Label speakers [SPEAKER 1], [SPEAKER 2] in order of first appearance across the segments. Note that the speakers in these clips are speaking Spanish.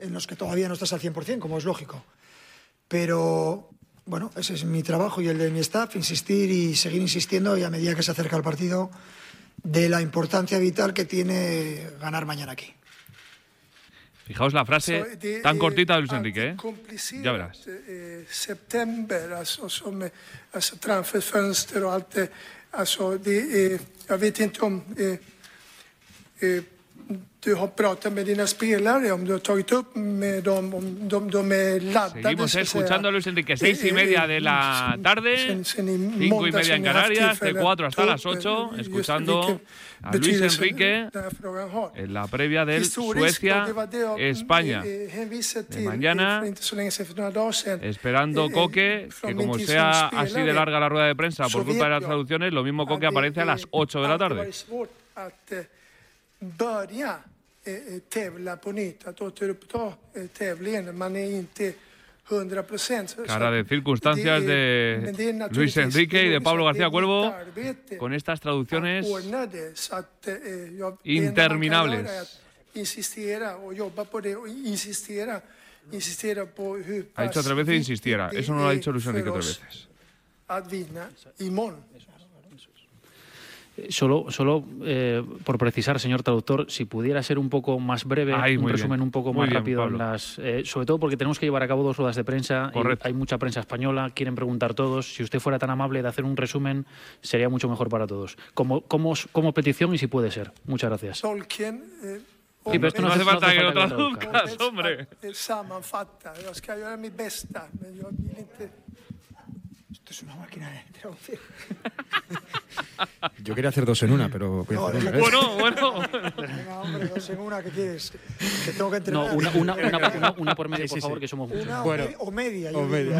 [SPEAKER 1] en los que todavía no estás al 100%, como es lógico. Pero, bueno, ese es mi trabajo y el de mi staff, insistir y seguir insistiendo, y a medida que se acerca el partido, de la importancia vital que tiene ganar mañana aquí.
[SPEAKER 2] Fijaos la frase tan cortita de Luis Enrique, ¿eh? Ya verás.
[SPEAKER 3] September, alltså transferfönster och allt det. Alltså jag vet inte om du har pratat med dina spelare, om du har tagit upp med dem, om de är laddade.
[SPEAKER 2] Seguimos escuchando a Luis Enrique, 6:30 de la tarde, 5:30 en Canarias, de 4 hasta las 8, escuchando a Luis Enrique en la previa del Suecia-España de mañana, esperando Coque, que como sea así de larga la rueda de prensa por culpa de las traducciones, lo mismo Coque aparece a las 8 de la tarde.
[SPEAKER 3] Börja tävla på nytt, att återuppta tävlingen. Man är inte 100%.
[SPEAKER 2] Cara de circunstancias de Luis Enrique y de Pablo García Cuervo con estas traducciones interminables. Ha dicho 3 veces insistiera. Eso no lo ha dicho Luis Enrique 3 veces.
[SPEAKER 4] Solo por precisar, señor traductor, si pudiera ser un poco más breve, un resumen un poco más rápido, sobre todo porque tenemos que llevar a cabo 2 ruedas de prensa. Y hay mucha prensa española, quieren preguntar todos. Si usted fuera tan amable de hacer un resumen, sería mucho mejor para todos. Como petición y si puede ser. Muchas gracias.
[SPEAKER 2] Sí, pero esto no hace falta que lo traduzcas, hombre.
[SPEAKER 1] Esto es una máquina de traducción.
[SPEAKER 5] Yo quería hacer 2 en 1, pero...
[SPEAKER 2] Bueno.
[SPEAKER 1] Venga, hombre, 2 en 1, ¿qué quieres? Que tengo que entrenar.
[SPEAKER 4] No, una por medio, por favor, que somos muchos.
[SPEAKER 1] O media.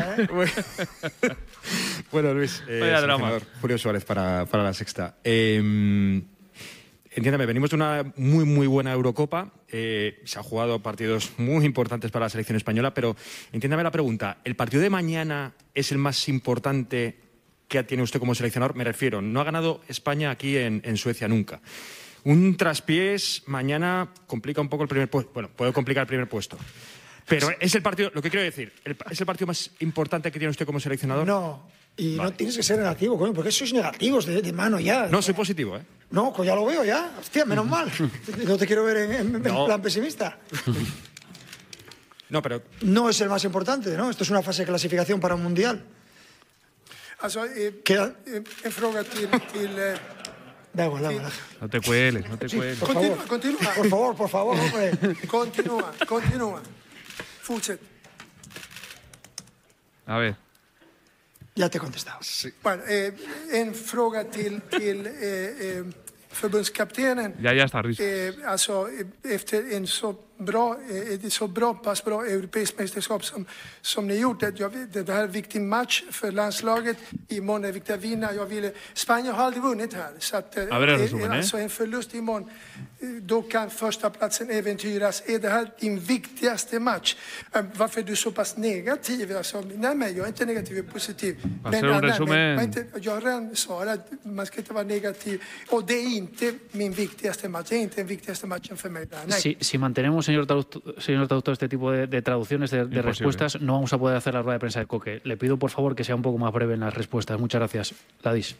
[SPEAKER 5] Bueno, Luis, seleccionador Julio Suárez para La Sexta. Entiéndame, venimos de una muy, muy buena Eurocopa. Se han jugado partidos muy importantes para la selección española, pero entiéndame la pregunta. ¿El partido de mañana es el más importante que tiene usted como seleccionador? Me refiero, no ha ganado España aquí en Suecia nunca. Un traspiés mañana complica un poco el primer puesto. Bueno, puede complicar el primer puesto. Pero es el partido, lo que quiero decir, ¿es el partido más importante que tiene usted como seleccionador?
[SPEAKER 1] No, y no tienes que ser negativo, coño, porque sois negativos de mano ya.
[SPEAKER 5] No, soy positivo, ¿eh?
[SPEAKER 1] No, pues ya lo veo ya. Hostia, menos mal. No te quiero ver en plan pesimista.
[SPEAKER 5] No, pero...
[SPEAKER 1] No es el más importante, ¿no? Esto es una fase de clasificación para un mundial.
[SPEAKER 3] Alltså, en fråga till
[SPEAKER 1] Da igual.
[SPEAKER 2] No te cueles.
[SPEAKER 1] Continúa. Por favor, hombre.
[SPEAKER 3] Continúa. Fortsätt.
[SPEAKER 2] A ver.
[SPEAKER 1] Ya te he contestado.
[SPEAKER 3] Sí. Bueno, en fråga till förbundskaptenen.
[SPEAKER 2] Ya está, Riz.
[SPEAKER 3] Alltså, efter en så pass bra europeiskt mästerskap som ni gjort. Det här är en viktig match för landslaget. Imorgon är det viktigt att vinna. Spanien har aldrig vunnit här. Så att, alltså en förlust imorgon, då kan första platsen äventyras. Är det här din viktigaste match? Varför är du så pass negativ? Alltså, nej, jag är inte negativ, jag är positiv. Men jag har redan svarat, man ska inte vara negativ. Och det är inte min viktigaste match. Det är inte den viktigaste matchen för mig. Nej.
[SPEAKER 4] Si mantenemos, señor traductor, este tipo de traducciones, de respuestas, no vamos a poder hacer la rueda de prensa de Coque. Le pido, por favor, que sea un poco más breve en las respuestas. Muchas gracias. Ladis.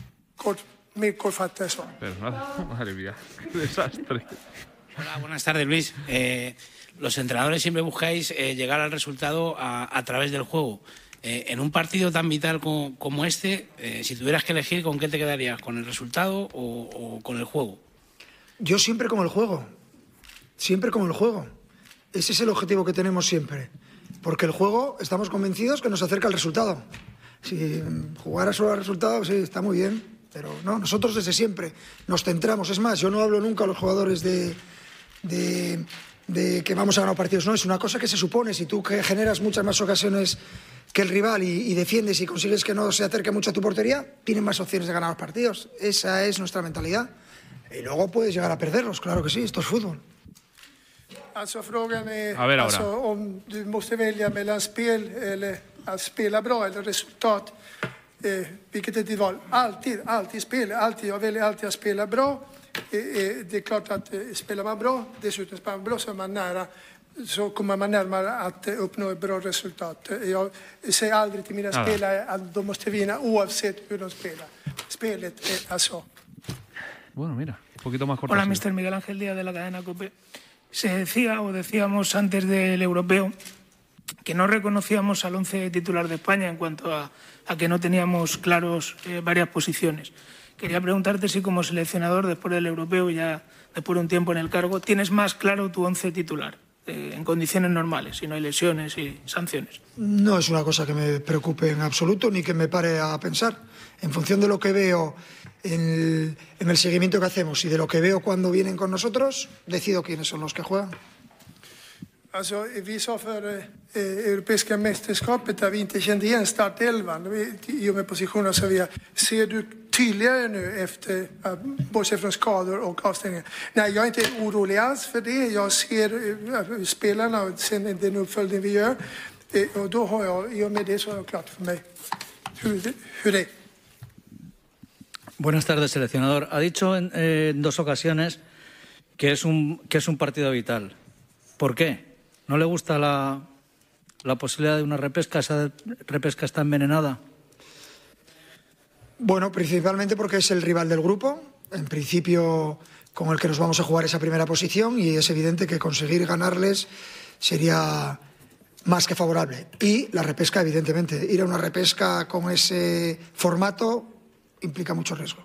[SPEAKER 2] Madre mía, qué desastre.
[SPEAKER 6] Hola, buenas tardes, Luis. Los entrenadores siempre buscáis llegar al resultado a través del juego. En un partido tan vital como este, si tuvieras que elegir, ¿con qué te quedarías? ¿Con el resultado o con el juego?
[SPEAKER 1] Yo siempre con el juego. Siempre con el juego. Ese es el objetivo que tenemos siempre. Porque el juego, estamos convencidos que nos acerca al resultado. Si jugara solo al resultado, sí, está muy bien. Pero no, nosotros desde siempre nos centramos. Es más, yo no hablo nunca a los jugadores de que vamos a ganar partidos. No, es una cosa que se supone. Si tú que generas muchas más ocasiones que el rival y defiendes y consigues que no se acerque mucho a tu portería, tienes más opciones de ganar los partidos. Esa es nuestra mentalidad. Y luego puedes llegar a perderlos, claro que sí, esto es fútbol.
[SPEAKER 3] Alltså frågan är
[SPEAKER 2] alltså,
[SPEAKER 3] om du måste välja mellan spel eller att spela bra eller resultat. Vilket är ditt val? Alltid spela. Jag väljer alltid att spela bra. Det är klart att spelar man bra, dessutom spelar man bra, så är man nära så kommer man närmare att uppnå ett bra resultat. Jag säger aldrig till mina spelare att de måste vinna oavsett hur de spelar. Spelet är så.
[SPEAKER 2] Bueno, mira, un poquito más corto.
[SPEAKER 7] Hola, Mr. Miguel Ángel Díaz de la cadena COPE. Se decía o decíamos antes del europeo que no reconocíamos al 11 titular de España en cuanto a que no teníamos claros varias posiciones. Quería preguntarte si como seleccionador después del europeo, ya después de un tiempo en el cargo, tienes más claro tu 11 titular en condiciones normales, si no hay lesiones y sanciones.
[SPEAKER 1] No es una cosa que me preocupe en absoluto ni que me pare a pensar. En función de lo que veo en el seguimiento que hacemos y de lo que veo cuando vienen con nosotros, decido quiénes son los que juegan.
[SPEAKER 3] Alltså, vi sa för europeiska mästerskapet där vi inte kände igen startelvan i och med positionerna så vi ser du tydligare nu efter bortsett från skador och avstängningar. Nej, jag är inte orolig alls för det. Jag ser spelarna och sen den uppföljning vi gör och då har jag, i och med det så är det klart för mig hur det är.
[SPEAKER 8] Buenas tardes, seleccionador. Ha dicho en 2 ocasiones que es un partido vital. ¿Por qué? ¿No le gusta la posibilidad de una repesca? ¿Esa repesca está envenenada?
[SPEAKER 1] Bueno, principalmente porque es el rival del grupo, en principio con el que nos vamos a jugar esa primera posición, y es evidente que conseguir ganarles sería más que favorable. Y la repesca, evidentemente, ir a una repesca con ese formato implica mucho riesgo.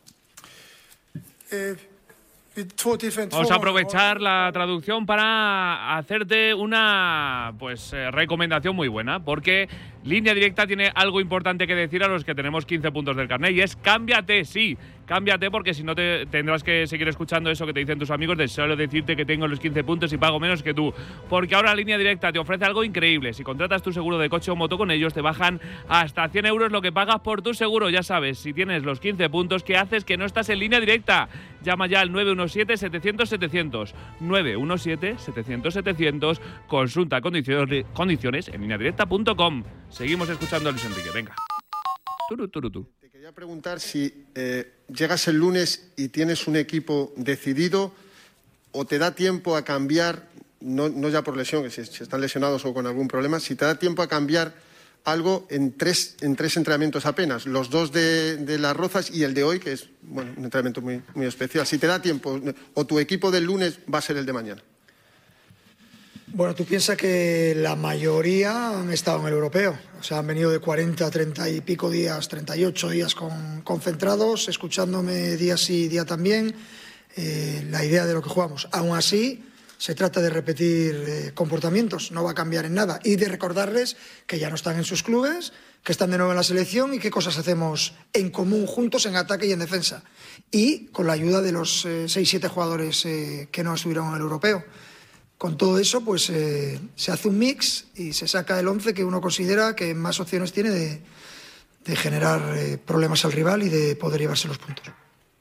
[SPEAKER 2] Vamos a aprovechar la traducción para hacerte una recomendación muy buena, porque Línea Directa tiene algo importante que decir a los que tenemos 15 puntos del carnet, y es cámbiate, sí, cámbiate, porque si no tendrás que seguir escuchando eso que te dicen tus amigos de solo decirte que tengo los 15 puntos y pago menos que tú, porque ahora Línea Directa te ofrece algo increíble. Si contratas tu seguro de coche o moto con ellos, te bajan hasta 100 euros lo que pagas por tu seguro. Ya sabes, si tienes los 15 puntos, ¿qué haces que no estás en Línea Directa? Llama ya al 917-700-700, 917-700-700, consulta condiciones en lineadirecta.com. Seguimos escuchando a Luis Enrique, venga.
[SPEAKER 9] Te quería preguntar si llegas el lunes y tienes un equipo decidido o te da tiempo a cambiar, no ya por lesión, que si están lesionados o con algún problema, si te da tiempo a cambiar algo en tres entrenamientos apenas, los 2 de Las Rozas y el de hoy, que es un entrenamiento muy, muy especial. Si te da tiempo, o tu equipo del lunes va a ser el de mañana.
[SPEAKER 1] Bueno, tú piensas que la mayoría han estado en el europeo. O sea, han venido de 40, 30 y pico días, 38 días concentrados, escuchándome día sí, día también, la idea de lo que jugamos. Aún así, se trata de repetir comportamientos, no va a cambiar en nada. Y de recordarles que ya no están en sus clubes, que están de nuevo en la selección y qué cosas hacemos en común juntos en ataque y en defensa. Y con la ayuda de los 6-7 jugadores que no estuvieron en el europeo. Con todo eso, pues se hace un mix y se saca el 11 que uno considera que más opciones tiene de generar problemas al rival y de poder llevarse los puntos.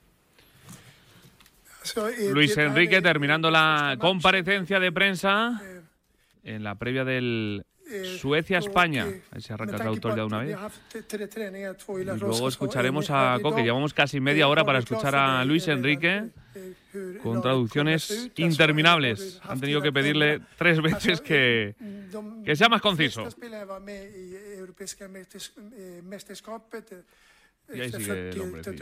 [SPEAKER 2] Luis Enrique terminando la comparecencia de prensa en la previa del Suecia-España. Ahí se arranca el traductor ya de una vez. Y luego escucharemos a Coque. Llevamos casi media hora para escuchar a Luis Enrique con traducciones interminables. Han tenido que pedirle 3 veces que sea más conciso. Y ahí sigue el hombre.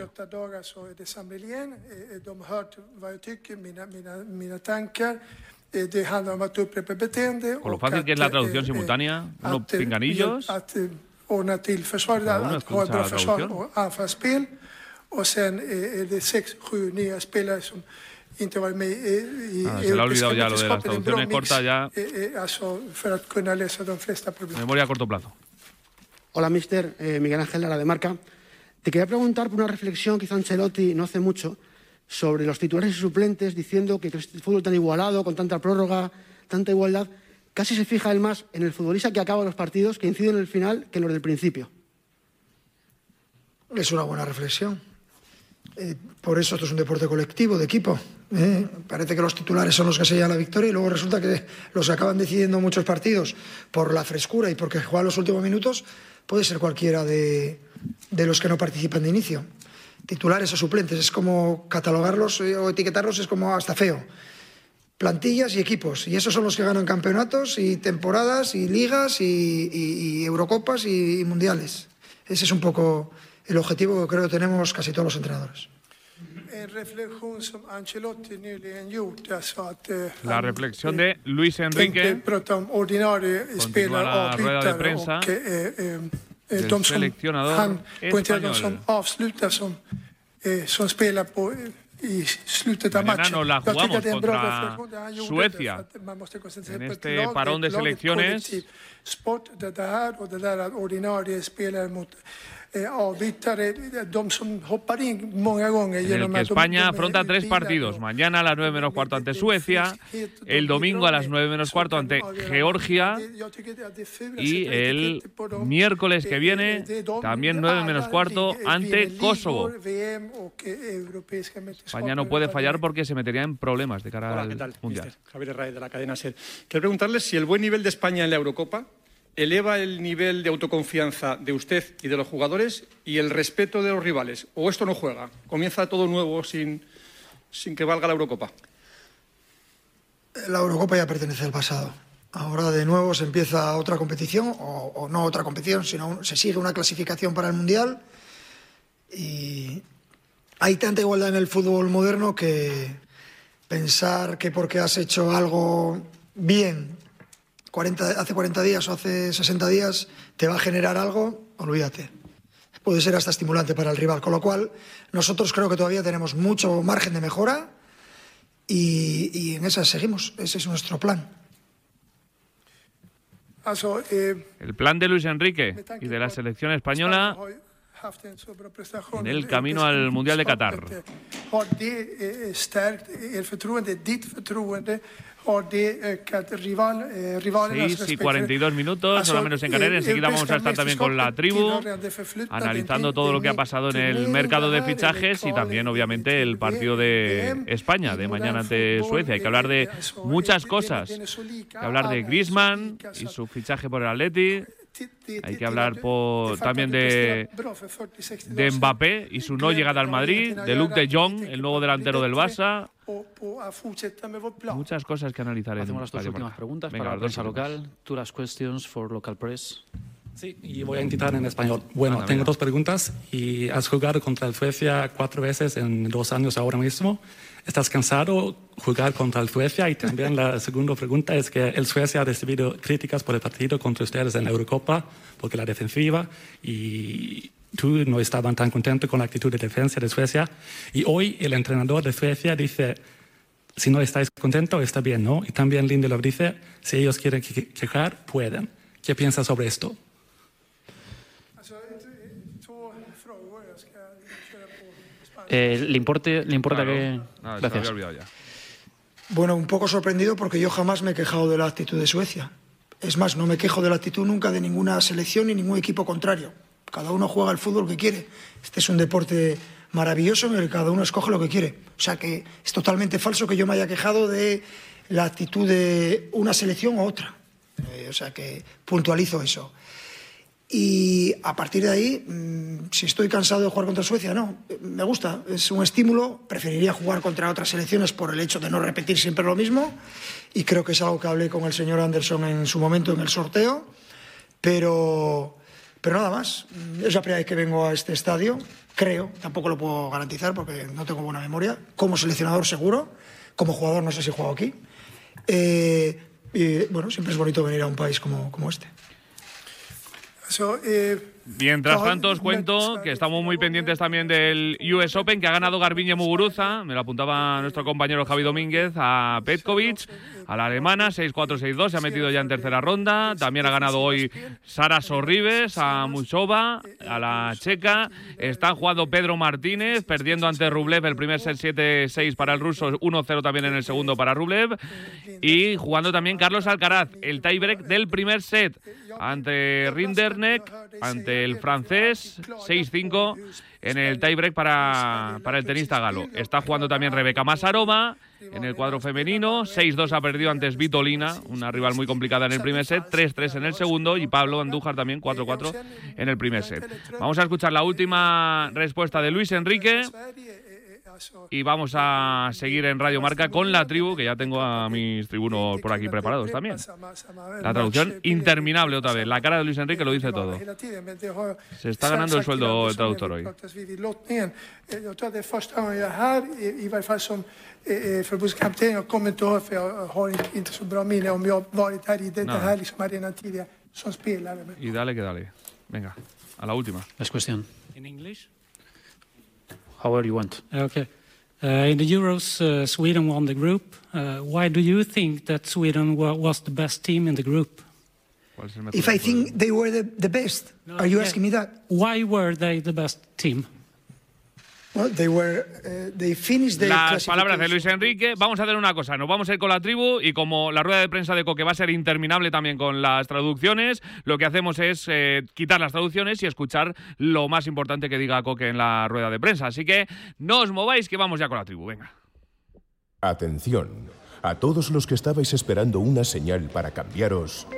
[SPEAKER 2] Con lo fácil que es la traducción simultánea, unos pinganillos.
[SPEAKER 3] Ordna till försvaret, att ha ett bra försvar och anfallsspel. Och sen är det 6-7 nya spelare som inte varit med i
[SPEAKER 2] se le ha olvidado ya lo de las traducciones cortas ya.
[SPEAKER 3] Alltså för att kunna lösa de flesta problem.
[SPEAKER 2] Memoria a corto plazo.
[SPEAKER 10] Hola, mister. Miguel Ángel Lara de Marca. Te quería preguntar por una reflexión que hizo Ancelotti no hace mucho sobre los titulares y suplentes, diciendo que este fútbol tan igualado, con tanta prórroga, tanta igualdad, casi se fija él más en el futbolista que acaba los partidos, que incide en el final, que en los del principio.
[SPEAKER 1] Es una buena reflexión. Por eso esto es un deporte colectivo, de equipo. Parece que los titulares son los que sellan la victoria y luego resulta que los acaban decidiendo muchos partidos por la frescura y porque juegan los últimos minutos. Puede ser cualquiera de los que no participan de inicio. Titulares o suplentes, es como catalogarlos o etiquetarlos, es como hasta feo. plantillas y equipos. Y esos son los que ganan campeonatos y temporadas y ligas y Eurocopas y mundiales. Ese es un poco el objetivo que creo que tenemos casi todos los entrenadores.
[SPEAKER 2] La reflexión de Luis Enrique continúa la rueda de prensa del seleccionador español. Mañana nos la jugamos contra Suecia en este parón de selecciones. En el que España afronta 3 partidos. Mañana a las 9 menos cuarto ante Suecia, el domingo a las 9 menos cuarto ante Georgia y el miércoles que viene también 9 menos cuarto ante Kosovo. España no puede fallar porque se metería en problemas de cara al Mundial.
[SPEAKER 11] Mister Javier Herraiz, de la cadena SER. Quiero preguntarle si el buen nivel de España en la Eurocopa eleva el nivel de autoconfianza de usted y de los jugadores y el respeto de los rivales, o esto no juega, comienza todo nuevo sin que valga la Eurocopa.
[SPEAKER 1] La Eurocopa ya pertenece al pasado. Ahora de nuevo se empieza otra competición, o no otra competición, sino se sigue una clasificación para el Mundial, y hay tanta igualdad en el fútbol moderno que pensar que porque has hecho algo bien hace 40 días o hace 60 días te va a generar algo, olvídate. Puede ser hasta estimulante para el rival, con lo cual nosotros creo que todavía tenemos mucho margen de mejora y en esa seguimos. Ese es nuestro plan.
[SPEAKER 2] El plan de Luis Enrique y de la selección española en el camino al Mundial de Qatar. 6:42 minutos, hora menos en Canarias. Enseguida vamos a estar también con la tribu, analizando todo lo que ha pasado en el mercado de fichajes y también, obviamente, el partido de España de mañana ante Suecia. Hay que hablar de muchas cosas. Hay que hablar de Griezmann y su fichaje por el Atleti. Hay que hablar también de Mbappé y su no llegada al Madrid, de Luuk de Jong, el nuevo delantero del Barça. Muchas cosas que analizar.
[SPEAKER 4] Hacemos las 2 últimas preguntas para la prensa local. 2 last questions for local press.
[SPEAKER 12] Sí, y voy a intentar en español. Bueno, tengo 2 preguntas. Y has jugado contra el Suecia 4 veces en 2 años ahora mismo. ¿Estás cansado de jugar contra el Suecia? Y también la segunda pregunta es que el Suecia ha recibido críticas por el partido contra ustedes en la Eurocopa, porque la defensiva, y tú no estabas tan contento con la actitud de defensa de Suecia. Y hoy el entrenador de Suecia dice, si no estáis contentos, está bien, ¿no? Y también Lindelöf dice, si ellos quieren quejar, pueden. ¿Qué piensas sobre esto?
[SPEAKER 4] ¿Le importa claro, que...?
[SPEAKER 2] Gracias. Se me había olvidado ya.
[SPEAKER 1] Bueno, un poco sorprendido porque yo jamás me he quejado de la actitud de Suecia. Es más, no me quejo de la actitud nunca de ninguna selección ni ningún equipo contrario. Cada uno juega el fútbol que quiere. Este es un deporte maravilloso en el que cada uno escoge lo que quiere. O sea que es totalmente falso que yo me haya quejado de la actitud de una selección u otra. O sea que puntualizo eso. Y a partir de ahí, si estoy cansado de jugar contra Suecia, no, me gusta, es un estímulo. Preferiría jugar contra otras selecciones por el hecho de no repetir siempre lo mismo, y creo que es algo que hablé con el señor Anderson en su momento en el sorteo, pero nada más. Es la primera vez que vengo a este estadio, creo, tampoco lo puedo garantizar porque no tengo buena memoria, como seleccionador seguro, como jugador no sé si he jugado aquí, y bueno, siempre es bonito venir a un país como este.
[SPEAKER 2] Mientras tanto, os cuento que estamos muy pendientes también del US Open, que ha ganado Garbiñe Muguruza, me lo apuntaba nuestro compañero Javi Domínguez, a Petkovic, a la alemana, 6-4, 6-2, se ha metido ya en tercera ronda. También ha ganado hoy Sara Sorribes, a Muchova, a la checa. Está jugando Pedro Martínez, perdiendo ante Rublev el primer set 7-6 para el ruso, 1-0 también en el segundo para Rublev. Y jugando también Carlos Alcaraz, el tiebreak del primer set ante Rinderknecht, ante el francés, 6-5 en el tiebreak para el tenista galo. Está jugando también Rebeka Masarova en el cuadro femenino, 6-2 ha perdido ante Svitolina, una rival muy complicada en el primer set, 3-3 en el segundo, y Pablo Andújar también 4-4 en el primer set. Vamos a escuchar la última respuesta de Luis Enrique y vamos a seguir en Radio Marca con La Tribu, que ya tengo a mis tribunos por aquí preparados también. La traducción interminable otra vez. La cara de Luis Enrique lo dice todo. Se está ganando el sueldo el traductor hoy.
[SPEAKER 3] Förbundskapten, jag kommer inte ihåg för jag har inte så bra minne om jag varit här i den här liksom arenan tidigare som spelare.
[SPEAKER 2] Y dale que dale. Venga, a la última.
[SPEAKER 4] Last question.
[SPEAKER 12] In English?
[SPEAKER 4] However you want.
[SPEAKER 12] Okay. In the Euros, Sweden won the group. Why do you think that Sweden was the best team in the group?
[SPEAKER 1] If I think they were the best, are you asking me that?
[SPEAKER 12] Why were they the best team?
[SPEAKER 1] Well, they finished their
[SPEAKER 2] Las palabras de Luis Enrique. Vamos a hacer una cosa, nos vamos a ir con La Tribu y como la rueda de prensa de Coque va a ser interminable también con las traducciones, lo que hacemos es quitar las traducciones y escuchar lo más importante que diga Coque en la rueda de prensa. Así que no os mováis que vamos ya con La Tribu, venga.
[SPEAKER 13] Atención, a todos los que estabais esperando una señal para cambiaros.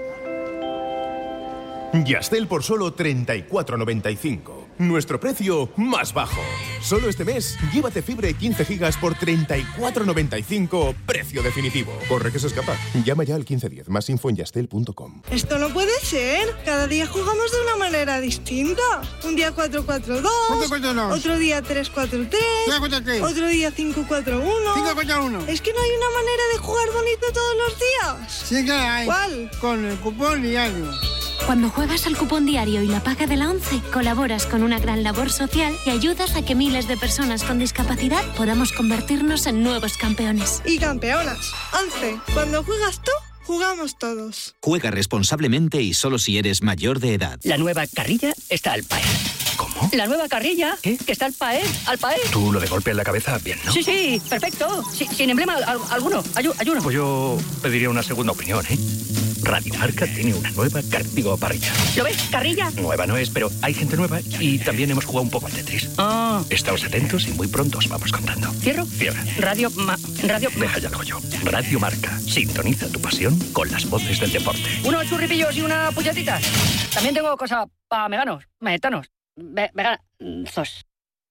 [SPEAKER 13] Yastel por solo 34,95. Nuestro precio más bajo. Solo este mes, llévate fibra y 15 gigas por 34,95. Precio definitivo. Corre que se escapa. Llama ya al 1510. Más info en yastel.com.
[SPEAKER 14] Esto no puede ser. Cada día jugamos de una manera distinta. Un día 4-4-2. Otro día 3-4-3. Otro día 5-4-1. Es que no hay una manera de jugar bonito todos los días.
[SPEAKER 15] Sí que hay.
[SPEAKER 14] ¿Cuál?
[SPEAKER 15] Con el cupón diario.
[SPEAKER 16] Cuando juegas al cupón diario y la paga de la ONCE, colaboras con una gran labor social y ayudas a que miles de personas con discapacidad podamos convertirnos en nuevos campeones.
[SPEAKER 14] Y campeonas. ONCE, cuando juegas tú, jugamos todos.
[SPEAKER 17] Juega responsablemente y solo si eres mayor de edad.
[SPEAKER 18] La nueva carrilla está al paer.
[SPEAKER 17] ¿Cómo?
[SPEAKER 18] La nueva carrilla, ¿qué? Que está al paer, al paer.
[SPEAKER 17] Tú lo de golpe en la cabeza, bien, ¿no?
[SPEAKER 18] Sí, perfecto. Sin emblema alguno. Ayuno.
[SPEAKER 17] Pues yo pediría una segunda opinión, ¿eh? Radiomarca tiene una nueva carga parrilla.
[SPEAKER 18] ¿Lo ves? Carrilla.
[SPEAKER 17] Nueva no es, pero hay gente nueva y también hemos jugado un poco al Tetris. Estáos atentos y muy pronto os vamos contando.
[SPEAKER 18] ¿Cierro?
[SPEAKER 17] Cierra.
[SPEAKER 18] Radio.
[SPEAKER 17] Deja ya lo yo. Radio Marca. Sintoniza tu pasión con las voces del deporte.
[SPEAKER 18] Unos churripillos y una puñetita. También tengo cosa para veganos. Veganazos.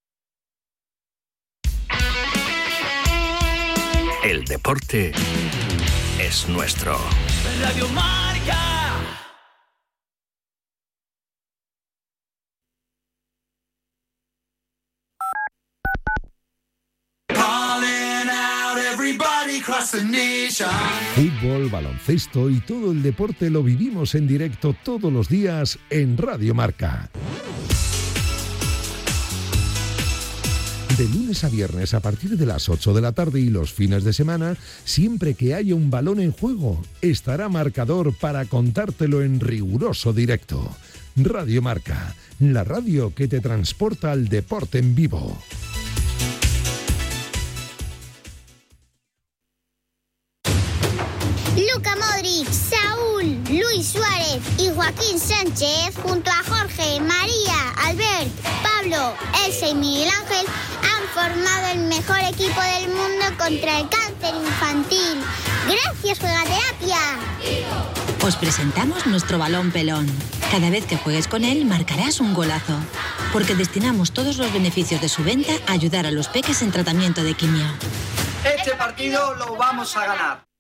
[SPEAKER 17] El deporte es nuestro.
[SPEAKER 19] Radio Marca.
[SPEAKER 20] Fútbol, baloncesto y todo el deporte lo vivimos en directo todos los días en Radio Marca. De lunes a viernes a partir de las 8 de la tarde y los fines de semana, siempre que haya un balón en juego, estará Marcador para contártelo en riguroso directo. Radio Marca, la radio que te transporta al deporte en vivo.
[SPEAKER 21] Luka Modric, Saúl, Luis Suárez y Joaquín Sánchez, junto a Jorge, María, Albert, Pablo, Elsa y Miguel Ángel, han formado el mejor equipo del mundo contra el cáncer infantil. ¡Gracias, Juegaterapia!
[SPEAKER 22] Os presentamos nuestro balón pelón. Cada vez que juegues con él, marcarás un golazo. Porque destinamos todos los beneficios de su venta a ayudar a los peques en tratamiento de quimio.
[SPEAKER 23] Este partido lo vamos a ganar.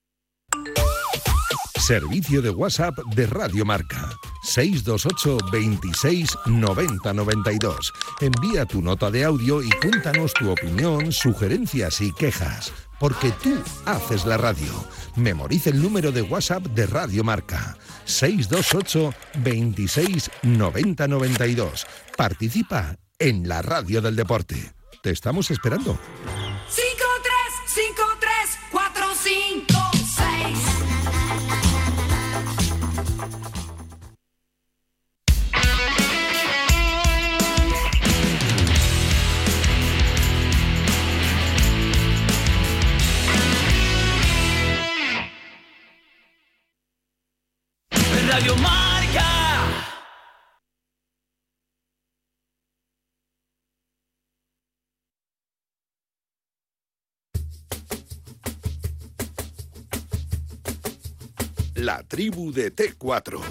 [SPEAKER 20] Servicio de WhatsApp de Radio Marca. 628 26 90 92. Envía tu nota de audio y cuéntanos tu opinión, sugerencias y quejas. Porque tú haces la radio. Memoriza el número de WhatsApp de Radio Marca. 628 26 90 92. Participa en la radio del deporte. Te estamos esperando.
[SPEAKER 19] 5-3-5-3-4-5-6. Radio Marca.
[SPEAKER 20] La tribu de T4.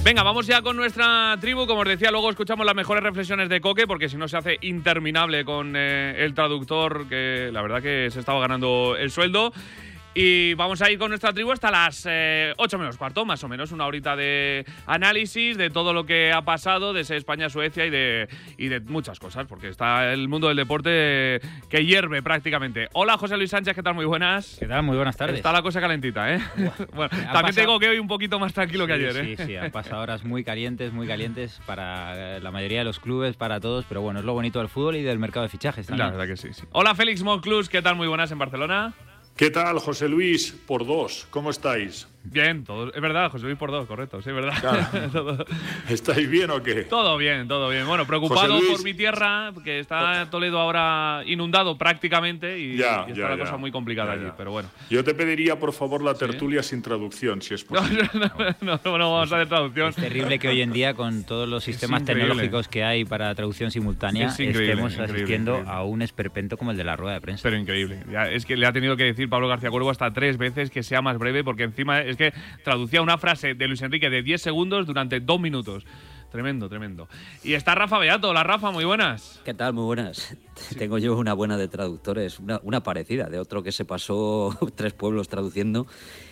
[SPEAKER 2] Venga, vamos ya con nuestra tribu. Como os decía, luego escuchamos las mejores reflexiones de Coque, porque si no se hace interminable con el traductor, que la verdad que se estaba ganando el sueldo. Y vamos a ir con nuestra tribu hasta las 8 menos cuarto, más o menos, una horita de análisis de todo lo que ha pasado, de ese España-Suecia y de muchas cosas, porque está el mundo del deporte que hierve prácticamente. Hola, José Luis Sánchez, ¿qué tal? Muy buenas.
[SPEAKER 5] ¿Qué tal? Muy buenas tardes.
[SPEAKER 2] Está la cosa calentita, ¿eh? Bueno, también te digo que hoy un poquito más tranquilo que ayer, ¿eh?
[SPEAKER 5] Sí, han pasado horas muy calientes para la mayoría de los clubes, para todos, pero bueno, es lo bonito del fútbol y del mercado de fichajes también.
[SPEAKER 2] La verdad que sí. Hola, Félix Monclús, ¿qué tal? Muy buenas en Barcelona.
[SPEAKER 6] ¿Qué tal, José Luis? Por dos, ¿cómo estáis?
[SPEAKER 2] Bien, todo, es verdad, José Luis por dos, correcto, sí, es verdad.
[SPEAKER 6] Claro. ¿Estáis bien o qué?
[SPEAKER 2] Todo bien. Bueno, preocupado por mi tierra, que está Toledo ahora inundado prácticamente y está la cosa muy complicada allí, pero bueno.
[SPEAKER 6] Yo te pediría, por favor, la tertulia sin traducción, si es posible.
[SPEAKER 2] No vamos a hacer traducción.
[SPEAKER 5] Es terrible que hoy en día, con todos los sistemas tecnológicos que hay para traducción simultánea, estemos asistiendo a un esperpento como el de la rueda de prensa.
[SPEAKER 2] Pero increíble. Es que le ha tenido que decir Pablo García Cuervo hasta 3 veces que sea más breve, porque encima es que traducía una frase de Luis Enrique de 10 segundos durante 2 minutos. Tremendo. Y está Rafa Beato. Hola, Rafa, muy buenas.
[SPEAKER 15] ¿Qué tal? Muy buenas. Sí. Tengo yo una buena de traductores, una parecida, de otro que se pasó 3 pueblos traduciendo.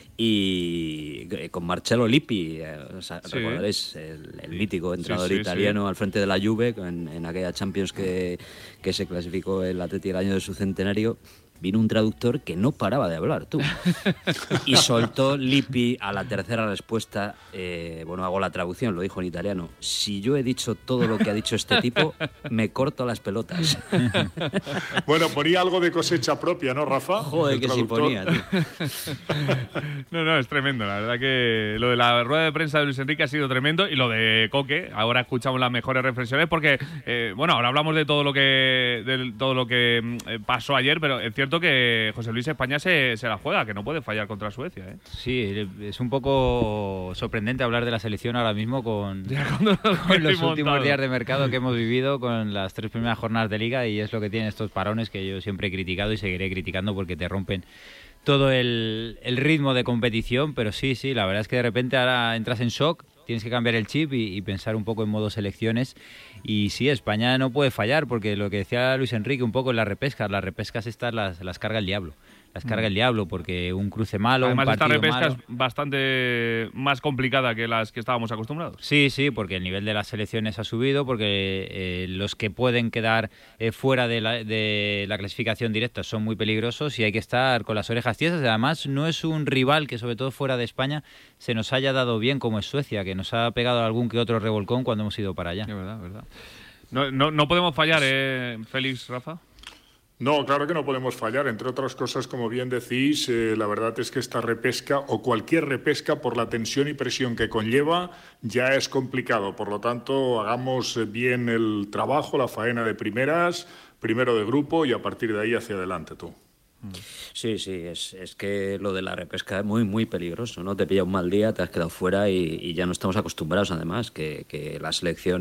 [SPEAKER 15] Y con Marcello Lippi, recordaréis el mítico entrenador italiano al frente de la Juve en aquella Champions que se clasificó el Atleti el año de su centenario. Vino un traductor que no paraba de hablar, tú. Y soltó Lippi a la tercera respuesta. Hago la traducción, lo dijo en italiano. Si yo he dicho todo lo que ha dicho este tipo, me corto las pelotas.
[SPEAKER 6] Bueno, ponía algo de cosecha propia, ¿no, Rafa?
[SPEAKER 15] Joder, que sí ponía, tío.
[SPEAKER 2] No, es tremendo. La verdad que lo de la rueda de prensa de Luis Enrique ha sido tremendo. Y lo de Coque, ahora escuchamos las mejores reflexiones, porque, ahora hablamos de todo lo que pasó ayer, pero es cierto que José Luis España se la juega, que no puede fallar contra Suecia, ¿eh?
[SPEAKER 5] Sí, es un poco sorprendente hablar de la selección ahora mismo con los últimos días de mercado que hemos vivido, con las 3 primeras jornadas de Liga, y es lo que tienen estos parones que yo siempre he criticado y seguiré criticando, porque te rompen todo el ritmo de competición. Pero sí, la verdad es que de repente ahora entras en shock, tienes que cambiar el chip y pensar un poco en modo selecciones. Y sí, España no puede fallar, porque lo que decía Luis Enrique un poco en las repescas estas las carga el diablo. Las carga el diablo, porque un cruce malo,
[SPEAKER 2] además,
[SPEAKER 5] un partido
[SPEAKER 2] esta repesca
[SPEAKER 5] malo,
[SPEAKER 2] es bastante más complicada que las que estábamos acostumbrados.
[SPEAKER 5] Sí, porque el nivel de las selecciones ha subido, porque los que pueden quedar fuera de la clasificación directa son muy peligrosos y hay que estar con las orejas tiesas. Además, no es un rival que, sobre todo fuera de España, se nos haya dado bien como es Suecia, que nos ha pegado algún que otro revolcón cuando hemos ido para allá.
[SPEAKER 2] Es verdad. No podemos fallar, Félix, Rafa.
[SPEAKER 6] No, claro que no podemos fallar. Entre otras cosas, como bien decís, la verdad es que esta repesca, o cualquier repesca, por la tensión y presión que conlleva, ya es complicado. Por lo tanto, hagamos bien el trabajo, la faena de primeras, primero de grupo, y a partir de ahí hacia adelante, tú.
[SPEAKER 15] Sí, es que lo de la repesca es muy, muy peligroso, ¿no? Te pilla un mal día, te has quedado fuera y ya no estamos acostumbrados, además, que la selección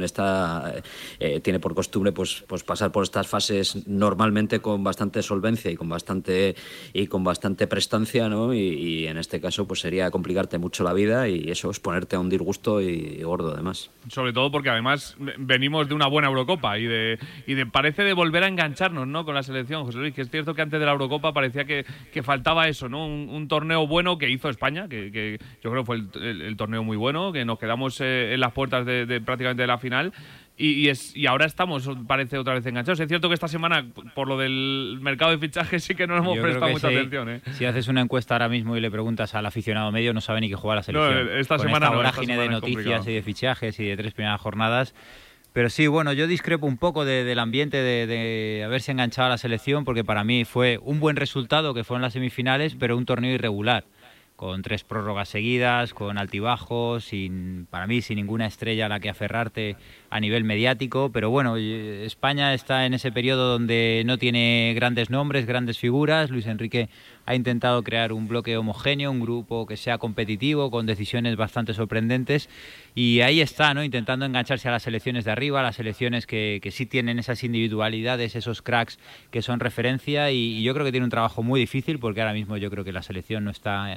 [SPEAKER 15] tiene por costumbre pues pasar por estas fases normalmente con bastante solvencia y con bastante prestancia, ¿no? Y en este caso pues sería complicarte mucho la vida y eso es ponerte a un disgusto y gordo, además.
[SPEAKER 2] Sobre todo porque además venimos de una buena Eurocopa y parece de volver a engancharnos, ¿no?, con la selección, José Luis, que es cierto que antes de la Eurocopa parecía que faltaba eso, ¿no? Un torneo bueno que hizo España, que yo creo que fue el torneo muy bueno, que nos quedamos en las puertas de prácticamente de la final. Y ahora estamos, parece, otra vez enganchados. Es cierto que esta semana, por lo del mercado de fichajes, sí que no nos hemos prestado mucha atención, ¿eh?
[SPEAKER 5] Si haces una encuesta ahora mismo y le preguntas al aficionado medio, no sabe ni qué juega la selección.
[SPEAKER 2] No, esta semana
[SPEAKER 5] vorágine de noticias y de fichajes y de 3 primeras jornadas. Pero sí, bueno, yo discrepo un poco del ambiente de haberse enganchado a la selección, porque para mí fue un buen resultado, que fueron las semifinales, pero un torneo irregular, con 3 prórrogas seguidas, con altibajos, para mí sin ninguna estrella a la que aferrarte a nivel mediático. Pero bueno, España está en ese periodo donde no tiene grandes nombres, grandes figuras. Luis Enrique ha intentado crear un bloque homogéneo, un grupo que sea competitivo, con decisiones bastante sorprendentes, y ahí está, ¿no?, intentando engancharse a las selecciones de arriba, a las selecciones que sí tienen esas individualidades, esos cracks que son referencia, y yo creo que tiene un trabajo muy difícil, porque ahora mismo yo creo que la selección no está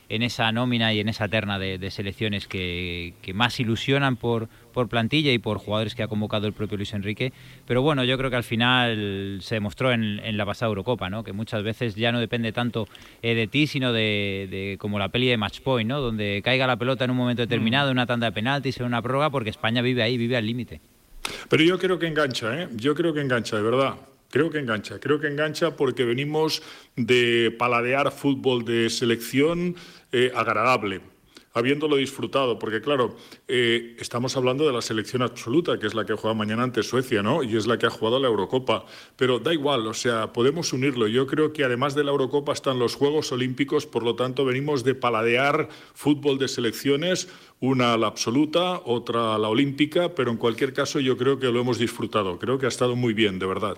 [SPEAKER 5] en esa nómina y en esa terna de selecciones que más ilusionan por plantilla y por jugadores que ha convocado el propio Luis Enrique. Pero bueno, yo creo que al final se demostró en la pasada Eurocopa, ¿no? Que muchas veces ya no depende tanto de ti, sino de como la peli de Match Point, ¿no? Donde caiga la pelota en un momento determinado, en una tanda de penaltis, en una prórroga, porque España vive ahí, vive al límite.
[SPEAKER 6] Pero yo creo que engancha, ¿eh? Yo creo que engancha, de verdad. Creo que engancha porque venimos de paladear fútbol de selección agradable, habiéndolo disfrutado, porque claro, estamos hablando de la selección absoluta, que es la que juega mañana ante Suecia, ¿no? Y es la que ha jugado la Eurocopa, pero da igual, o sea, podemos unirlo. Yo creo que además de la Eurocopa están los Juegos Olímpicos, por lo tanto venimos de paladear fútbol de selecciones, una a la absoluta, otra a la olímpica, pero en cualquier caso yo creo que lo hemos disfrutado, creo que ha estado muy bien, de verdad.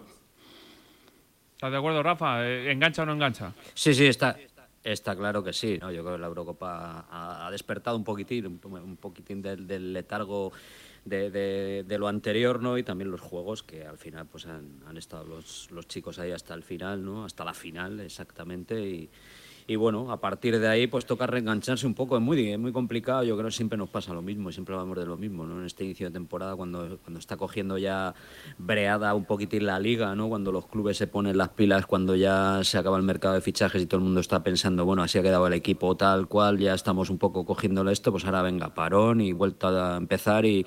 [SPEAKER 2] ¿Estás de acuerdo, Rafa? ¿Engancha o no engancha?
[SPEAKER 15] Sí, está claro que sí, ¿no? Yo creo que la Eurocopa ha despertado un poquitín del letargo de lo anterior, ¿no? Y también los juegos que al final pues han estado los chicos ahí hasta el final, ¿no? Hasta la final exactamente y bueno, a partir de ahí pues toca reengancharse un poco. Es muy complicado, yo creo que siempre nos pasa lo mismo y siempre hablamos de lo mismo, ¿no? En este inicio de temporada cuando está cogiendo ya breada un poquitín la liga, ¿no? Cuando los clubes se ponen las pilas, cuando ya se acaba el mercado de fichajes y todo el mundo está pensando, bueno, así ha quedado el equipo tal cual, ya estamos un poco cogiéndole esto, pues ahora venga, parón y vuelta a empezar y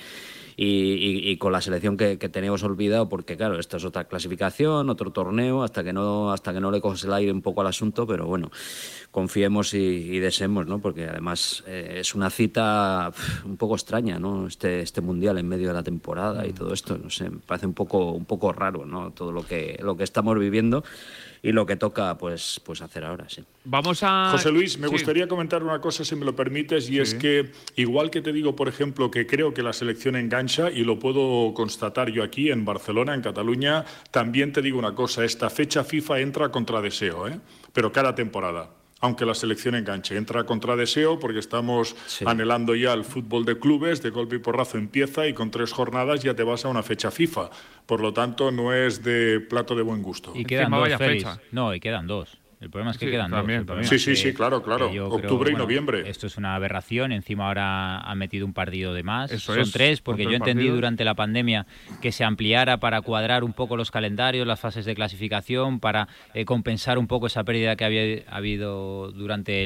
[SPEAKER 15] con la selección que teníamos olvidado, porque claro, esto es otra clasificación, otro torneo, hasta que no le coges el aire un poco al asunto, pero bueno, confiemos y deseemos, ¿no? Porque además es una cita un poco extraña, ¿no? Este mundial en medio de la temporada y todo esto, no sé, me parece un poco raro, ¿no? Todo lo que estamos viviendo y lo que toca pues hacer ahora, sí.
[SPEAKER 2] Vamos a...
[SPEAKER 6] José Luis, me gustaría comentar una cosa, si me lo permites, y es que, igual que te digo, por ejemplo, que creo que la selección engancha, y lo puedo constatar yo aquí en Barcelona, en Cataluña, también te digo una cosa, esta fecha FIFA entra contra deseo, pero cada temporada. Aunque la selección enganche, entra contra deseo porque estamos anhelando ya el fútbol de clubes, de golpe y porrazo empieza y con 3 jornadas ya te vas a una fecha FIFA. Por lo tanto, no es de plato de buen gusto.
[SPEAKER 5] Y quedan 2, Félix. No, y quedan 2. El problema es que quedan
[SPEAKER 6] también,
[SPEAKER 5] 2.
[SPEAKER 6] Sí, claro. Octubre y noviembre.
[SPEAKER 5] Esto es una aberración. Encima ahora han metido un partido de más.
[SPEAKER 6] Son
[SPEAKER 5] 3, porque yo entendí durante la pandemia que se ampliara para cuadrar un poco los calendarios, las fases de clasificación, para compensar un poco esa pérdida que había habido durante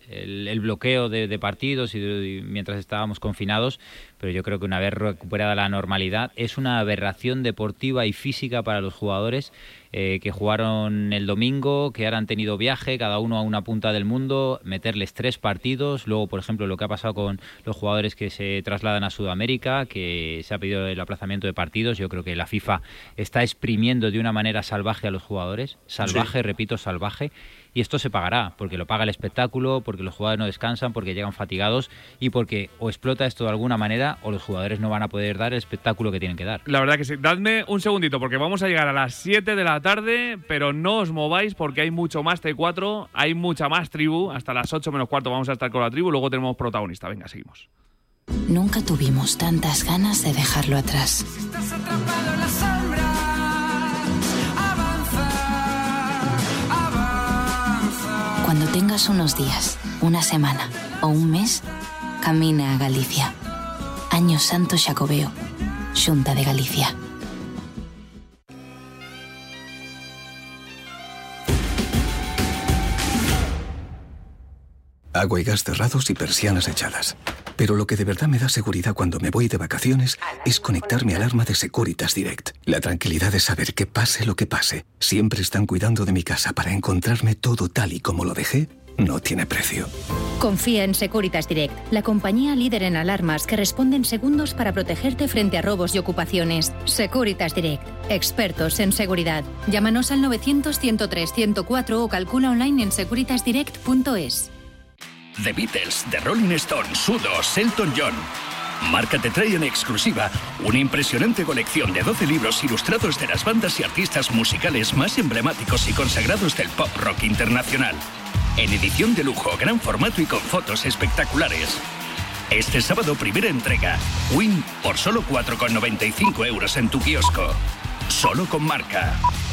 [SPEAKER 5] el bloqueo de partidos y mientras estábamos confinados. Pero yo creo que una vez recuperada la normalidad, es una aberración deportiva y física para los jugadores que jugaron el domingo, que ahora han tenido viaje, cada uno a una punta del mundo, meterles 3 partidos. Luego, por ejemplo, lo que ha pasado con los jugadores que se trasladan a Sudamérica, que se ha pedido el aplazamiento de partidos. Yo creo que la FIFA está exprimiendo de una manera salvaje a los jugadores. Salvaje, repito, salvaje. Y esto se pagará, porque lo paga el espectáculo, porque los jugadores no descansan, porque llegan fatigados y porque o explota esto de alguna manera o los jugadores no van a poder dar el espectáculo que tienen que dar.
[SPEAKER 2] La verdad que sí. Dadme un segundito, porque vamos a llegar a las 7 de la tarde, pero no os mováis porque hay mucho más T4, hay mucha más tribu. Hasta las 8 menos cuarto vamos a estar con la tribu, luego tenemos protagonista. Venga, seguimos.
[SPEAKER 7] Nunca tuvimos tantas ganas de dejarlo atrás.
[SPEAKER 19] Estás atrapado en la sombra.
[SPEAKER 7] Cuando tengas unos días, una semana o un mes, camina a Galicia. Año Santo Xacobeo, Xunta de Galicia.
[SPEAKER 8] Agua y gas cerrados y persianas echadas. Pero lo que de verdad me da seguridad cuando me voy de vacaciones es conectar mi alarma de Securitas Direct. La tranquilidad de saber que pase lo que pase, siempre están cuidando de mi casa para encontrarme todo tal y como lo dejé, no tiene precio.
[SPEAKER 22] Confía en Securitas Direct, la compañía líder en alarmas que responde en segundos para protegerte frente a robos y ocupaciones. Securitas Direct, expertos en seguridad. Llámanos al 900-103-104 o calcula online en securitasdirect.es.
[SPEAKER 17] The Beatles, The Rolling Stones, U2, Elton John. Marca te trae en exclusiva una impresionante colección de 12 libros ilustrados de las bandas y artistas musicales más emblemáticos y consagrados del pop rock internacional. En edición de lujo, gran formato y con fotos espectaculares. Este sábado, primera entrega. Win por solo 4,95 € en tu kiosco. Solo con Marca.